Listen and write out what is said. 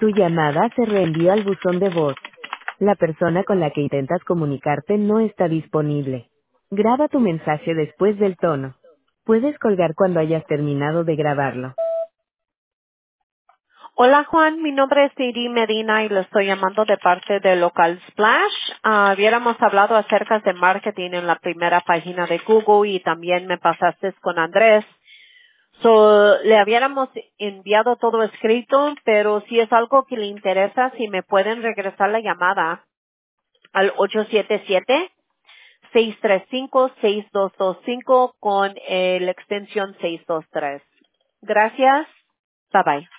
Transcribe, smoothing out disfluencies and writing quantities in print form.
Tu llamada se reenvió al buzón de voz. La persona con la que intentas comunicarte no está disponible. Graba tu mensaje después del tono. Puedes colgar cuando hayas terminado de grabarlo. Hola Juan, mi nombre es Siri Medina y le estoy llamando de parte de Local Splash. Hubiéramos hablado acerca de marketing en la primera página de Google y también me pasaste con Andrés. Le habíamos enviado todo escrito, pero si es algo que le interesa, si me pueden regresar la llamada al 877-635-6225 con la extensión 623. Gracias. Bye bye.